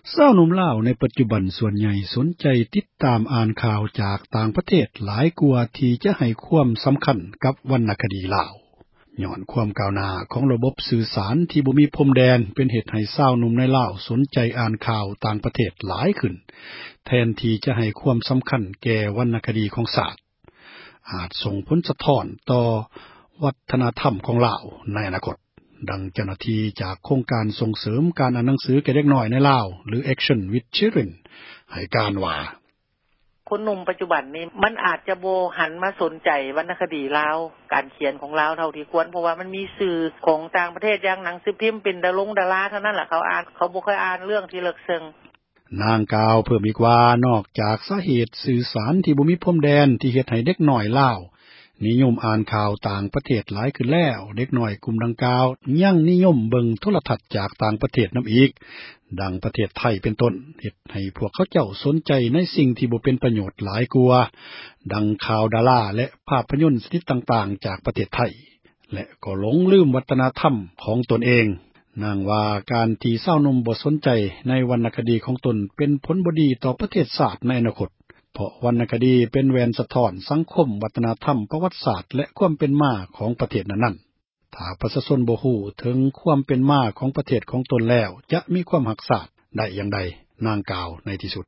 ชาวหนุ่มลาวในปัจจุบันส่วนใหญ่สนใจติดตามอ่านข่าวจากต่างประเทศหลายกว่าที่จะให้ความสำคัญกับวรรณคดีลาวย้อนความก้าวหน้าของระบบสื่อสารที่บ่มีพรมแดนเป็นเหตุให้ชาวหนุ่มในลาวสนใจอ่านข่าวต่างประเทศหลายขึ้นแทนที่จะให้ความสำคัญแก่วรรณคดีของชาติอาจส่งผลสะท้อนต่อวัฒนธรรมของลาวในอนาคตดังเจ้าหน้าที่จากโครงการส่งเสริมการอ่านหนังสือแก่เด็กน้อยในลาวหรือ Action with Children ให้การว่าคนหนุ่มปัจจุบันนี้มันอาจจะบ่หันมาสนใจวรรณคดีลาวการเขียนของลาวเท่าที่ควรเพราะว่ามันมีสื่อของต่างประเทศอย่างหนังสือพิมพ์เป็นดาราเท่านั้นแหละเขาอ่านเขาบ่ค่อยอ่านเรื่องที่ลึกซึ้งนางกล่าวเพิ่มอีกว่านอกจากสาเหตุสื่อสารที่บ่มีพรมแดนที่เฮ็ดให้เด็กน้อยลาวนิยมอ่านข่าวต่างประเทศหลายขึ้นแล้วเด็กน้อยกลุ่มดังกล่าวยังนิยมเบิ่งโทรทัศน์จากต่างประเทศนำอีกดังประเทศไทยเป็นต้นเฮ็ดให้พวกเขาเจ้าสนใจในสิ่งที่บ่เป็นประโยชน์หลายกว่าดังข่าวดาราและภาพยนตร์ชนิดต่างๆจากประเทศไทยและก็หลงลืมวัฒนธรรมของตนเองนางว่าการที่ชาวหนุ่มบ่สนใจในวรรณคดีของตนเป็นผลบ่ดีต่อประเทศชาติในอนาคตเพราะวรรณคดีเป็นแหวนสะท้อนสังคมวัฒนธรรมประวัติศาสตร์และความเป็นมาของประเทศนั้นๆถ้าประชาชนบ่ฮู้ถึงความเป็นมาของประเทศของตนแล้วจะมีความรักษาได้อย่างใดนางกล่าวในที่สุด